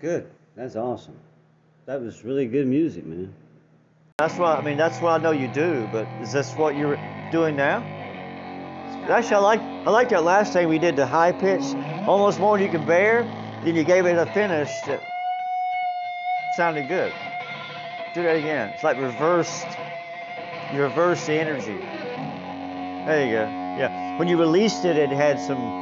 good. That's awesome. That was really good music, man. That's what I mean. That's what I know you do. But is this what you're doing now? Actually, I like that last thing we did, the high pitch, almost more than you can bear. Then you gave it a finish that sounded good. Do that again. It's like reversed. You reverse the energy. There you go. Yeah. When you released it, it had some.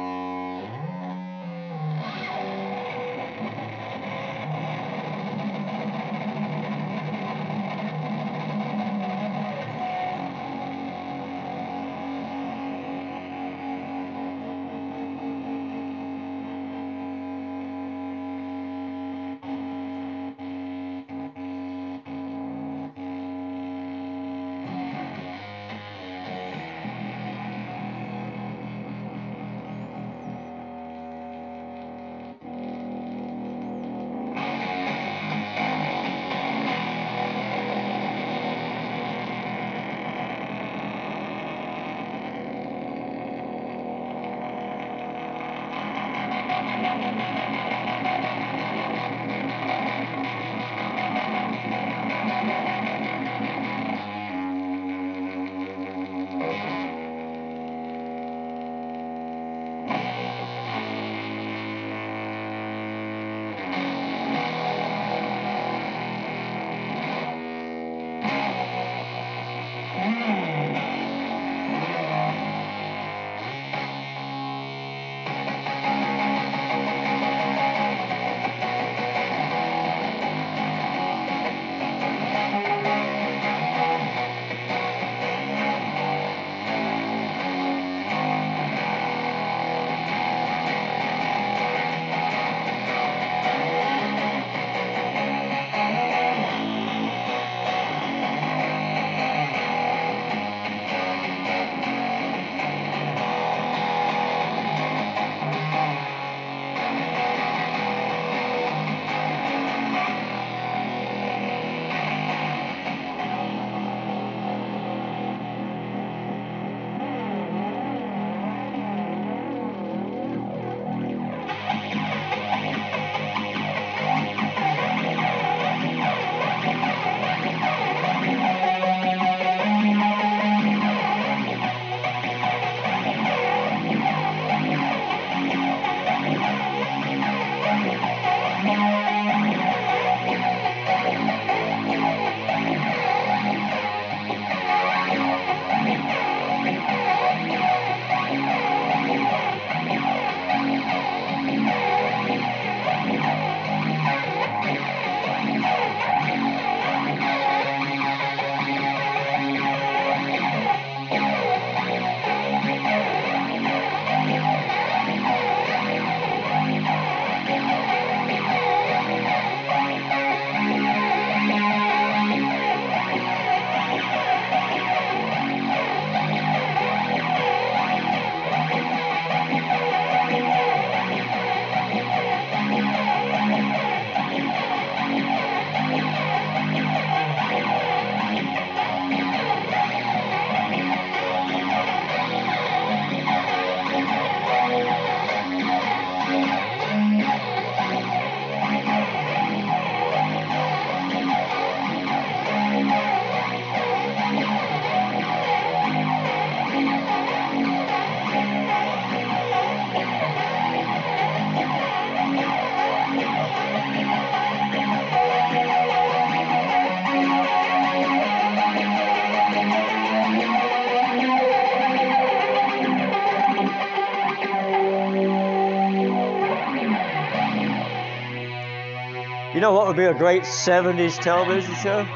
You know what would be a great 70s television show?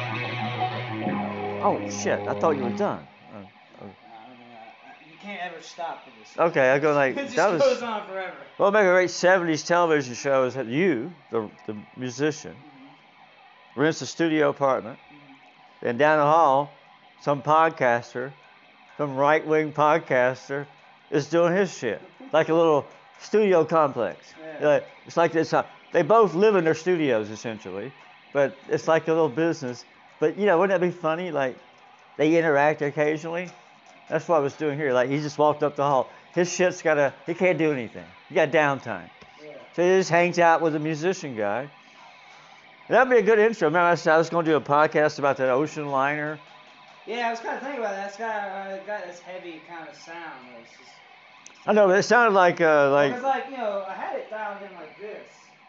Oh, shit. I thought you were done. You can't ever stop for this. Okay, I go like, it just that was... goes on forever. Well, make a great 70s television show is that you, the musician, rents a studio apartment, and down the hall, some podcaster, some right-wing podcaster is doing his shit. Like a little studio complex. Yeah. It's like this. They both live in their studios, essentially, but it's like a little business. But, you know, wouldn't that be funny? Like, they interact occasionally. That's what I was doing here. Like, he just walked up the hall. His shit's he can't do anything. He got downtime. Yeah. So he just hangs out with a musician guy. That'd be a good intro. Remember, I was going to do a podcast about that ocean liner. Yeah, I was kind of thinking about that. It's got this heavy kind of sound. It's just, I know, but it sounded like because I had it dialed in like this.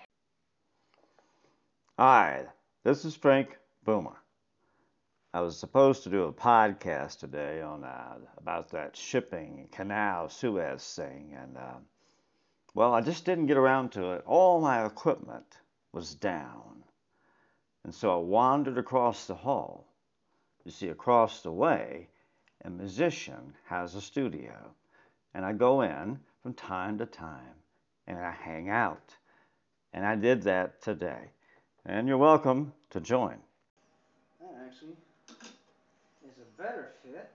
Hi, this is Frank Boomer. I was supposed to do a podcast today on about that shipping canal Suez thing, and well, I just didn't get around to it. All my equipment was down, and so I wandered across the hall. You see, across the way, a musician has a studio, and I go in from time to time, and I hang out, and I did that today. And you're welcome to join. That actually is a better fit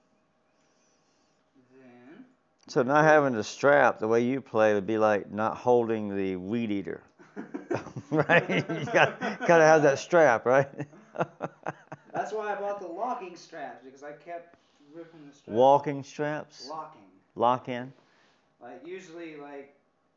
than. So not having the strap the way you play would be like not holding the weed eater, right? You gotta have that strap, right? That's why I bought the locking straps, because I kept ripping the straps. Walking straps? Locking. Lock in? Like usually, like.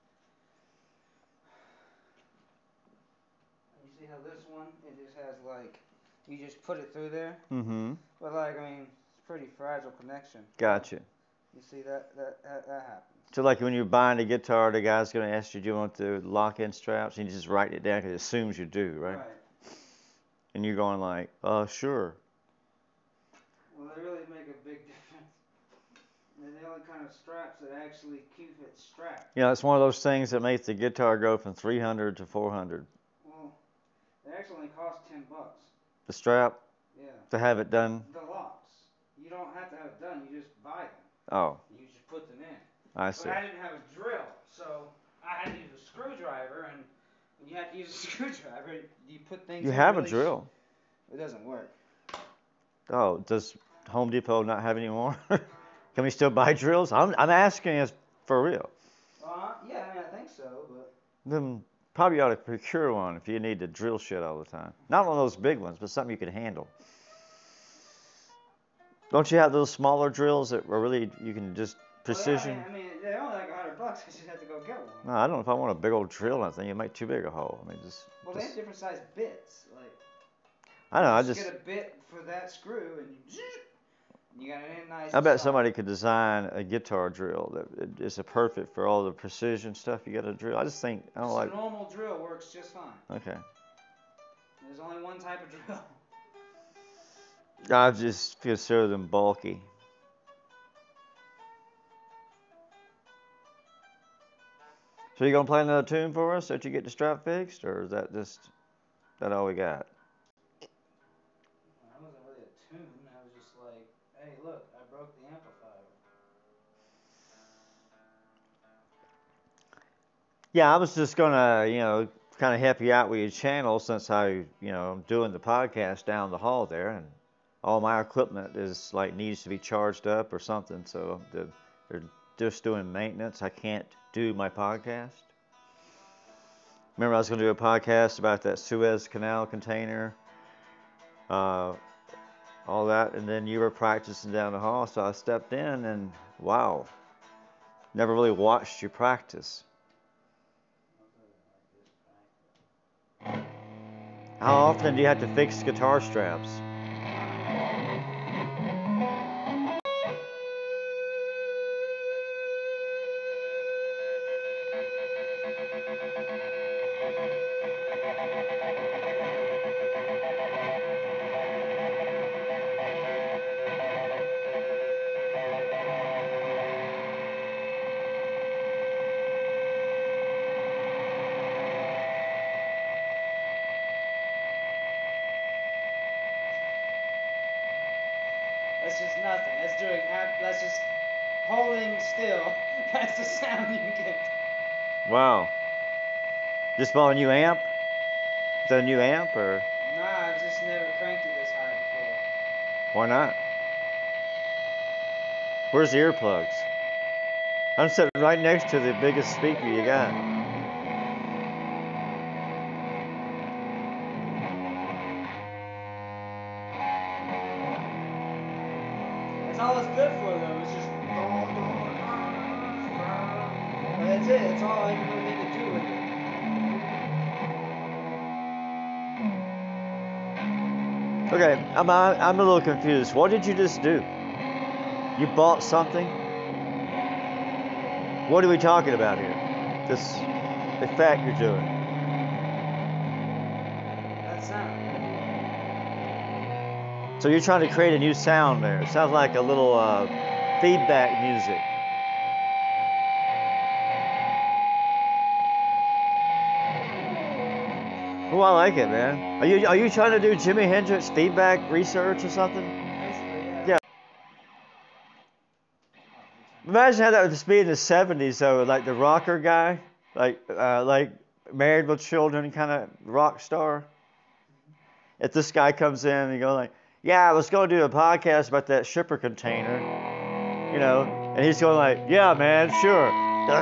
You see how this one, it just has like, you just put it through there. Mm-hmm. But like, I mean, it's pretty fragile connection. Gotcha. You see that happens. So like when you're buying a guitar, the guy's going to ask you, do you want the lock-in straps? And you just write it down because it assumes you do, right? Right. And you're going like, sure. Well, they really make a big difference. They're the only kind of straps that actually keep it strapped. Yeah, it's one of those things that makes the guitar go from 300 to 400. Well, they actually only cost $10. The strap Yeah. to have it done? The locks. You don't have to have it done. You just buy them. Oh, You just put them in. I see. But I didn't have a drill, so I had to use a screwdriver, and when you have to use a screwdriver, you put things You in have really a drill. It doesn't work. Oh, does Home Depot not have any more? Can we still buy drills? I'm asking us for real. Yeah, I mean, I think so, but. Then probably ought to procure one if you need to drill shit all the time. Not one of those big ones, but something you can handle. Don't you have those smaller drills that are really, you can just precision? Well, I mean, they're only like $100. I just have to go get one. No, I don't know if I want a big old drill. I think you make too big a hole. I mean, Well, they have different size bits. Like. I know. Just get a bit for that screw, and you got it in nice. I bet somebody could design a guitar drill that is a perfect for all the precision stuff you got to drill. I just think I don't like. A normal drill works just fine. Okay. There's only one type of drill. I just consider them bulky. So you gonna play another tune for us that you get the strap fixed, or is that all we got? That wasn't really a tune. I was just like, hey, look, I broke the amplifier. Yeah, I was just gonna, kind of help you out with your channel since I'm doing the podcast down the hall there, and all my equipment is needs to be charged up or something. So they're just doing maintenance. I can't do my podcast. Remember, I was going to do a podcast about that Suez Canal container, all that, and then you were practicing down the hall, so I stepped in, and wow, never really watched you practice. How often do you have to fix guitar straps? That's just nothing. That's just holding still. That's the sound you get. Wow. Just bought a new amp? Is that a new amp, or? Nah, I've just never cranked it this high before. Why not? Where's the earplugs? I'm sitting right next to the biggest speaker you got. That's all it's good for, though. It's just. That's it. That's all I really need to do with it. Okay, I'm a little confused. What did you just do? You bought something? What are we talking about here? This effect you're doing. That sound. So you're trying to create a new sound there. It sounds like a little feedback music. Oh, I like it, man. Are you trying to do Jimi Hendrix feedback research or something? Basically, yeah. Yeah. Imagine how that would be in the '70s, though, like the rocker guy, like Married with Children kind of rock star. If this guy comes in and you go like, "Yeah, I was going to do a podcast about that shipper container," you know, and he's going like, "Yeah, man, sure."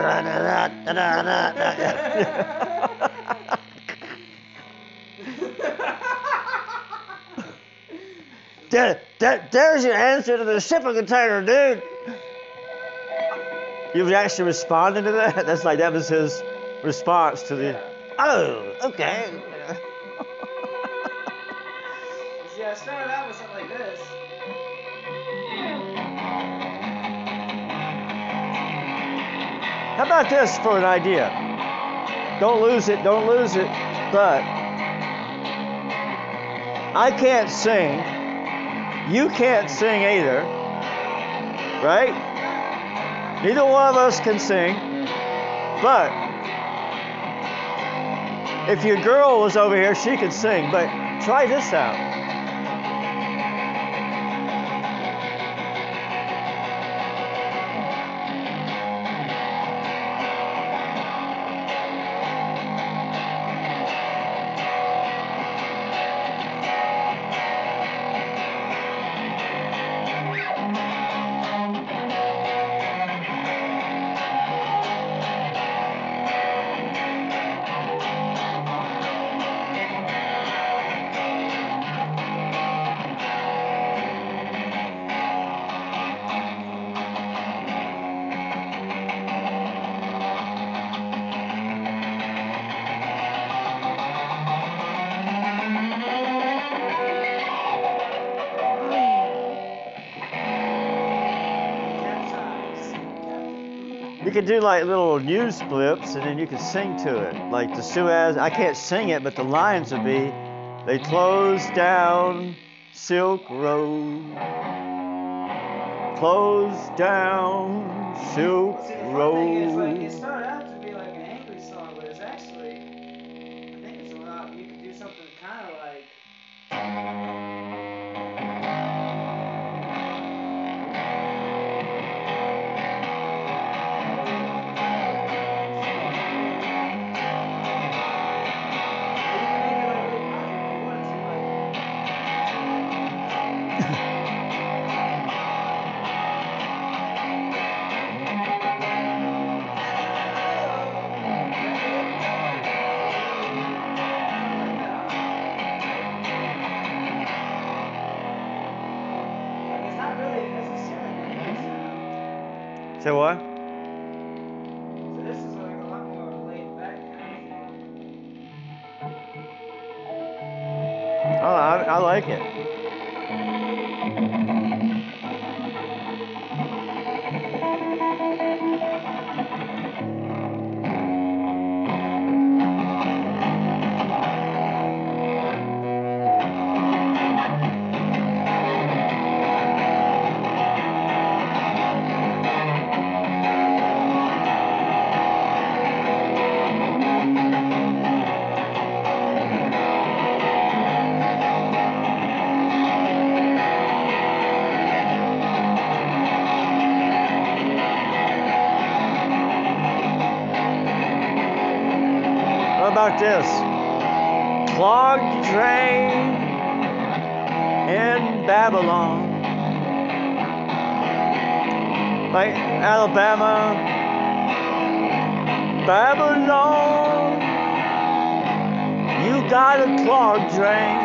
There's your answer to the shipping container, dude. You was actually responding to that? That was his response to the. Oh, okay. See, I started out with something like this. How about this for an idea? Don't lose it, but I can't sing. You can't sing either, right? Neither one of us can sing, but if your girl was over here, she could sing, but try this out. You could do like little news clips and then you could sing to it. Like the Suez, I can't sing it, but the lines would be, they closed down Silk Road. Closed down Silk Well, see, the fun thing is, like, it Road. started out to be like an angry song, but it's actually, I think it's a lot, you could do something kind of like, Say what? so this is like a lot more laid back kind of thing. Oh, I like it. What about this? Clogged train in Babylon. Like Alabama, Babylon. You got a clogged train.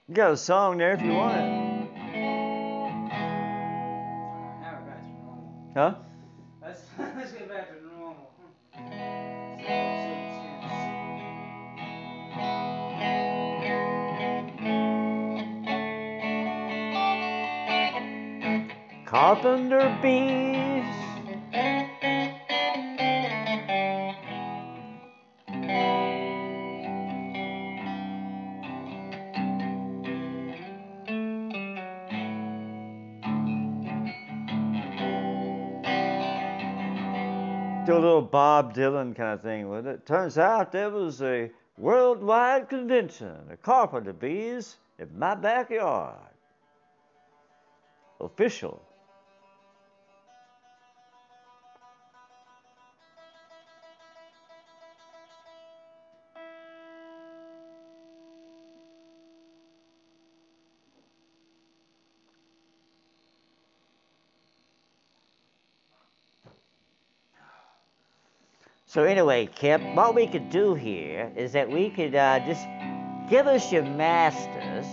You got a song there if you want it. Now we're back to normal. Huh? Let's get back to normal. Carpenter bees. Do a little Bob Dylan kind of thing with it. Turns out there was a worldwide convention of carpenter bees in my backyard. Official. So anyway, Kip, what we could do here is that we could just give us your masters.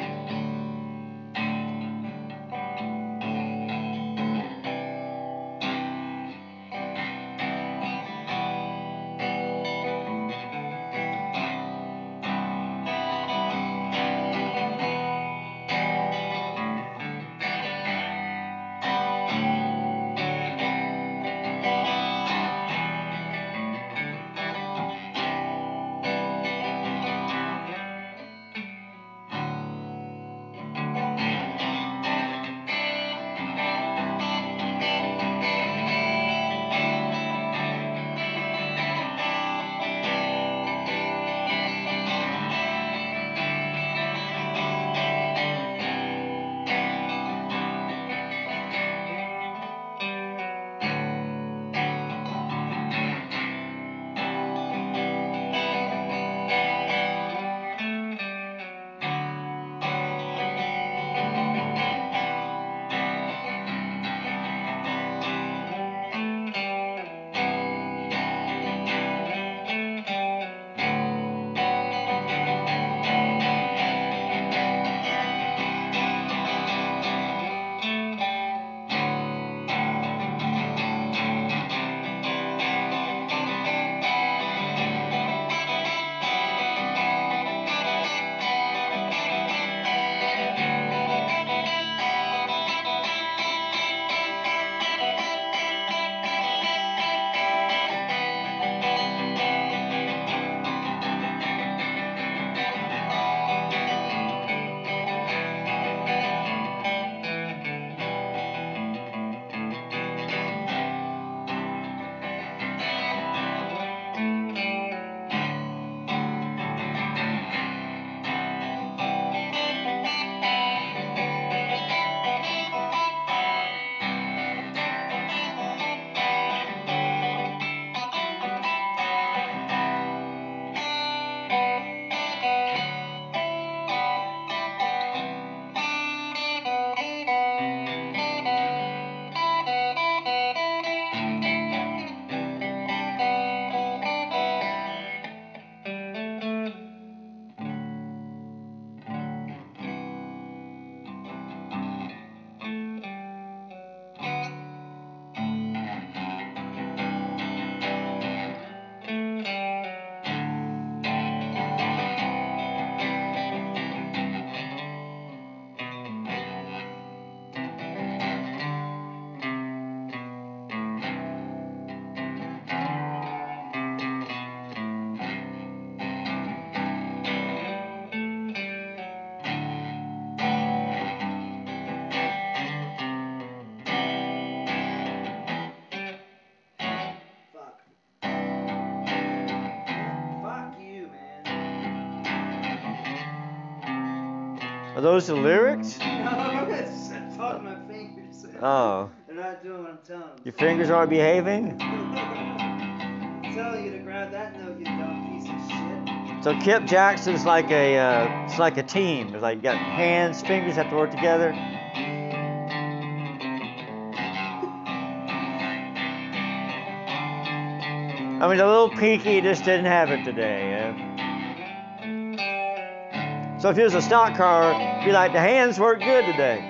Are those the lyrics? No, it's talking my fingers. Oh. They're not doing what I'm telling them. Your fingers aren't behaving? I'm telling you to grab that note, you dumb piece of shit. So Kip Jackson's like it's like a team. It's like you got hands, fingers have to work together. I mean, the little Peaky just didn't have it today. So if it was a stock car, it'd be like, the hands work good today.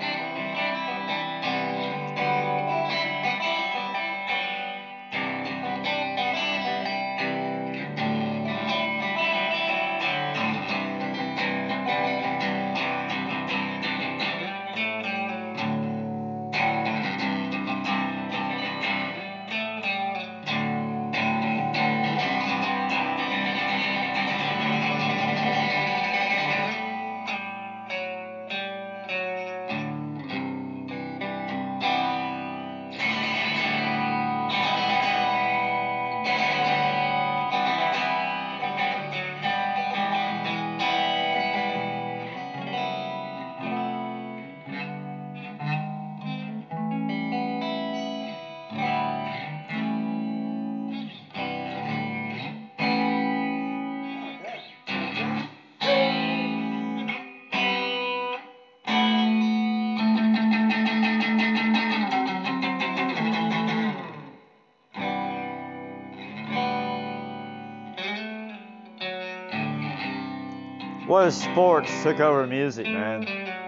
What if sports took over music, man?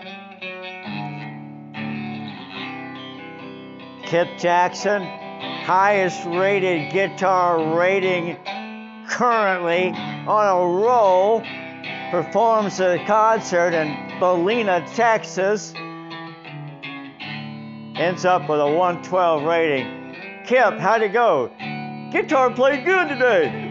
Kip Jackson, highest rated guitar rating currently on a roll, performs a concert in Galena, Texas, ends up with a 112 rating. Kip, how'd it go? Guitar played good today.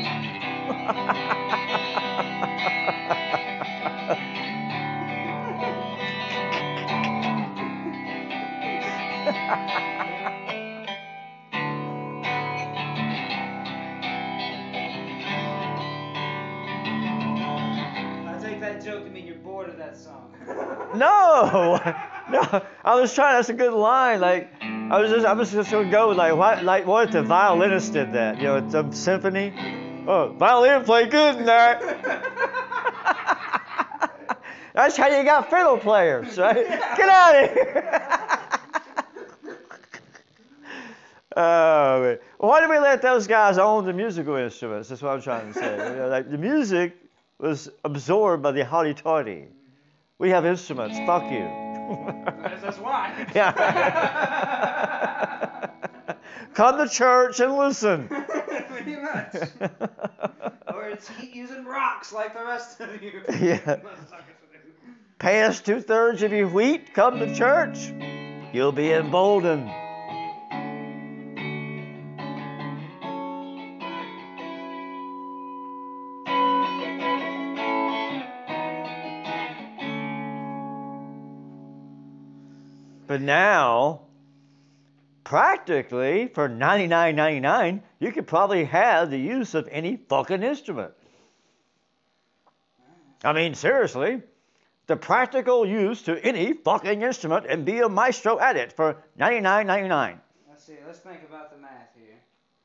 I take that joke to mean you're bored of that song. No, no. I was trying. That's a good line. Like, I was just gonna go with what if the violinist did that? You know, it's a symphony. Oh, violin played good tonight. That's how you got fiddle players, right? Get out of here. Oh, man. Why did we let those guys own the musical instruments? That's what I'm trying to say. You know, like, the music was absorbed by the hotty-totty. We have instruments. Fuck you. That's why. Yeah. Come to church and listen. Pretty much. Or it's keep using rocks like the rest of you. Yeah. Pay us 2/3 of your wheat. Come to church. You'll be emboldened. But now, practically, for $99.99, you could probably have the use of any fucking instrument. I mean, seriously, the practical use to any fucking instrument and be a maestro at it for $99.99. Let's see. Let's think about the math here.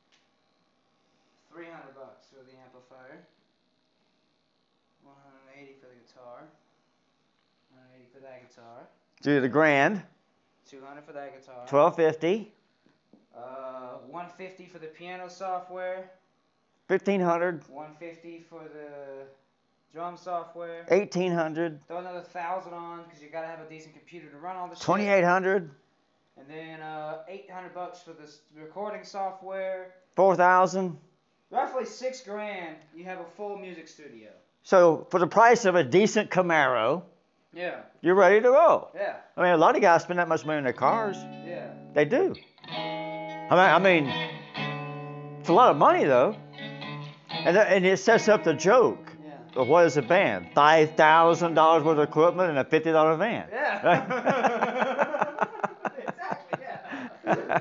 $300 for the amplifier. $180 for the guitar. $180 for that guitar. Do the grand. $200 for that guitar. $1,250. $150 for the piano software. $1,500. $150 for the drum software. $1,800. Throw another $1,000 on because you gotta have a decent computer to run all the shit. $2,800. And then $800 for the recording software. $4,000. Roughly $6,000. You have a full music studio. So for the price of a decent Camaro, Yeah. you're ready to roll. Yeah. I mean, a lot of guys spend that much money on their cars. Yeah. They do. I mean, it's a lot of money though, and it sets up the joke. Yeah. Of what is a band? $5,000 worth of equipment and a $50 van. Yeah. Right? Exactly. Yeah.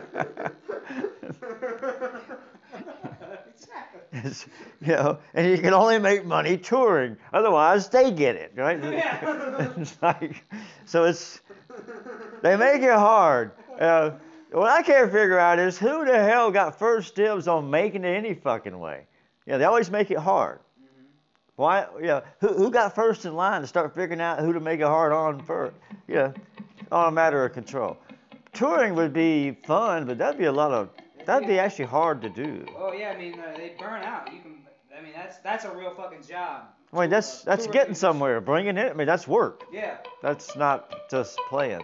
Exactly. You know, and you can only make money touring. Otherwise, they get it, right? Yeah. It's like, so they make it hard. What I can't figure out is who the hell got first dibs on making it any fucking way. Yeah, they always make it hard. Why? Yeah, who got first in line to start figuring out who to make it hard on first? Yeah, on a matter of control. Touring would be fun, but that'd be actually hard to do. Oh yeah, I mean they burn out. I mean that's a real fucking job. I mean, that's tour getting leaders. somewhere, bringing it. I mean, that's work. Yeah. That's not just playing.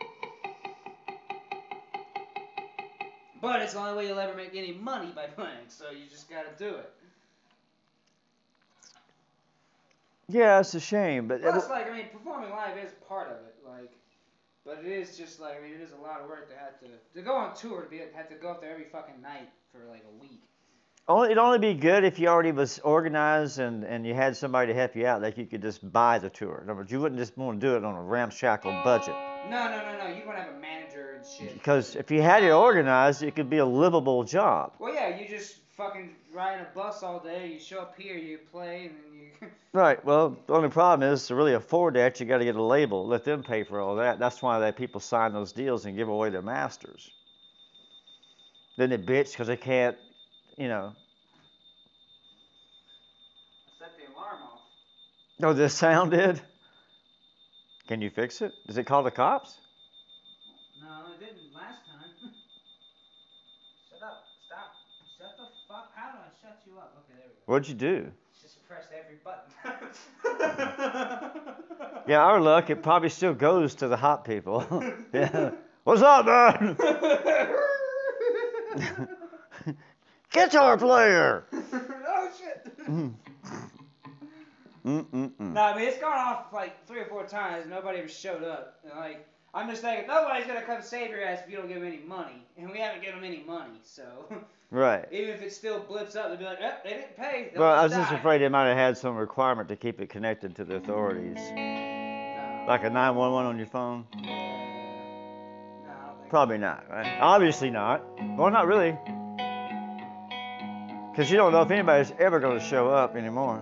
But it's the only way you'll ever make any money by playing, so you just gotta do it. Yeah, it's a shame, but Plus, like, I mean, performing live is part of it, like, but it is just like, I mean, it is a lot of work to go on tour, have to go up there every fucking night for like a week. it'd only be good if you already was organized and you had somebody to help you out, like you could just buy the tour. In other words, you wouldn't just want to do it on a ramshackle budget. No. You want to have a manager and shit. Because if you had it organized, it could be a livable job. Well, yeah, you just fucking ride a bus all day. You show up here, you play, and then you. Right. Well, the only problem is to really afford that, you got to get a label, let them pay for all that. That's why people sign those deals and give away their masters. Then they bitch because they can't, you know. Set the alarm off. Oh, this sound did? Can you fix it? Does it call the cops? No, it didn't last time. Shut up. Stop. Shut the fuck. How do I shut you up? Okay, there we go. What'd you do? Just press every button. Yeah, our luck, it probably still goes to the hot people. Yeah. What's up, man? Guitar player! Oh, shit. Mm-mm-mm. No, I mean, it's gone off like 3 or 4 times. Nobody ever showed up. And, like, I'm just thinking, nobody's going to come save your ass if you don't give them any money. And we haven't given them any money, so. Right. Even if it still blips up, they'll be like, oh, they didn't pay. They'll Well, I was just die. afraid they might have had some requirement to keep it connected to the authorities. No. Like a 911 on your phone? No, I don't think Probably not, right? Obviously not. Well, not really. Because you don't know if anybody's ever going to show up anymore.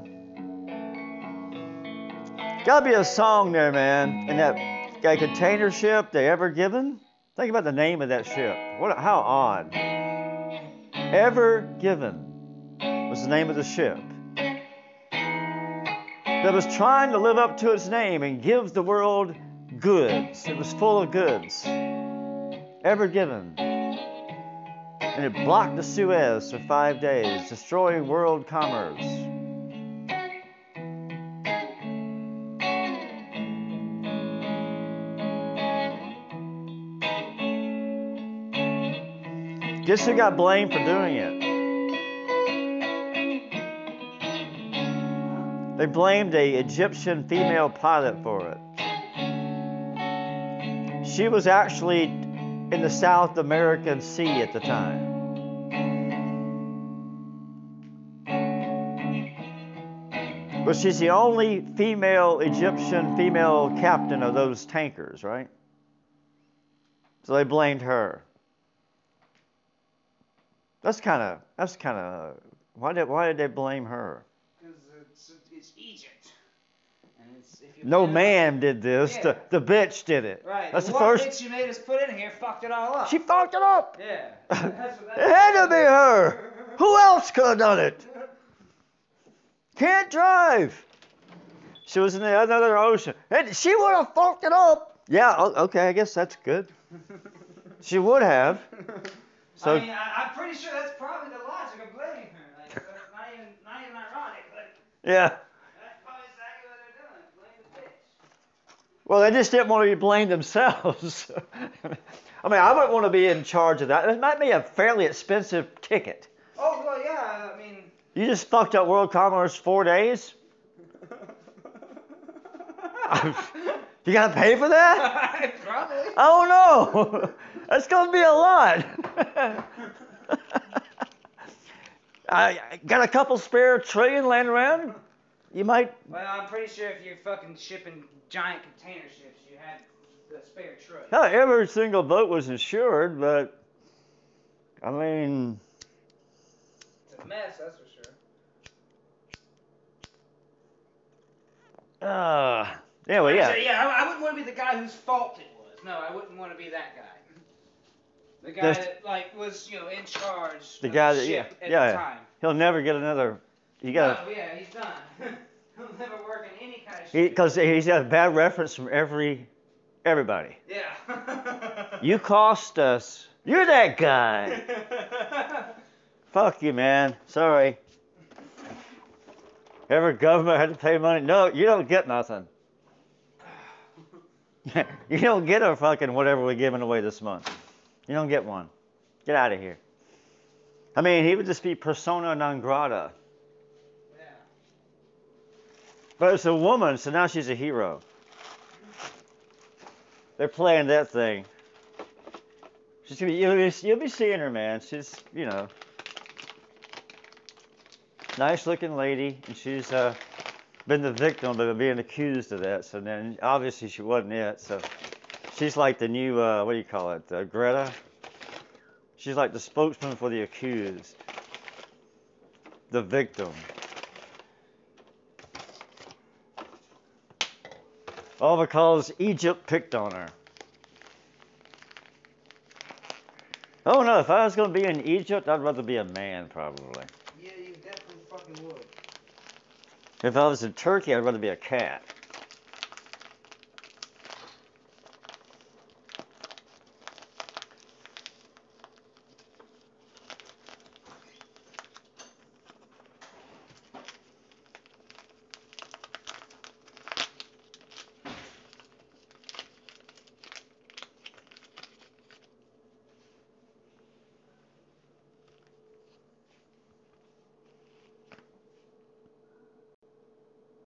Gotta be a song there, man. And that container ship, the Ever Given? Think about the name of that ship. How odd. Ever Given was the name of the ship that was trying to live up to its name and give the world goods. It was full of goods. Ever Given. And it blocked the Suez for 5 days, destroying world commerce. Guess who got blamed for doing it? They blamed a Egyptian female pilot for it. She was actually in the South American Sea at the time. But she's the only Egyptian female captain of those tankers, right? So they blamed her. That's kind of. Why did they blame her? Because it's Egypt. And if you No man did this. Yeah. The bitch did it. Right. That's the the one first. bitch you made us put in here fucked it all up. She fucked it up. Yeah. It had to be her. Who else could have done it? Can't drive. She was in the other ocean. And she would have fucked it up. Yeah. Okay. I guess that's good. She would have. So. I mean, I'm pretty sure that's probably the logic of blaming her. Like, that's not even ironic. Like, Yeah. that's probably exactly what they're doing. Blame the bitch. Well, they just didn't want to be blamed themselves. I mean, I wouldn't want to be in charge of that. It might be a fairly expensive ticket. Oh, well, yeah, I mean. You just fucked up world commerce 4 days? You got to pay for that? Probably. Oh, no. That's going to be a lot. I got a couple spare trillion laying around. You might. Well, I'm pretty sure if you're fucking shipping giant container ships, you had the spare trillion. Not every single boat was insured, but I mean. It's a mess, that's for sure. Anyway, yeah. So, yeah, I wouldn't want to be the guy whose fault it was. No, I wouldn't want to be that guy. The guy that was, in charge The of guy the that, ship at yeah. the time. He'll never get another. You got. No, yeah, he's done. He'll never work in any kind of ship. Because he's got a bad reference from everybody. Yeah. You cost us. You're that guy. Fuck you, man. Sorry. Every government had to pay money. No, you don't get nothing. You don't get a fucking whatever we're giving away this month. You don't get one. Get out of here. I mean, he would just be persona non grata. Yeah. But it's a woman, so now she's a hero. They're playing that thing. She's gonna be, you'll be seeing her, man. She's, you know, nice looking lady, and she's been the victim of being accused of that. So then, obviously, she wasn't it. So she's like the new, what do you call it, Greta? She's like the spokesman for the accused, the victim. All because Egypt picked on her. Oh no, if I was going to be in Egypt, I'd rather be a man, probably. Yeah, you definitely fucking would. If I was in Turkey, I'd rather be a cat.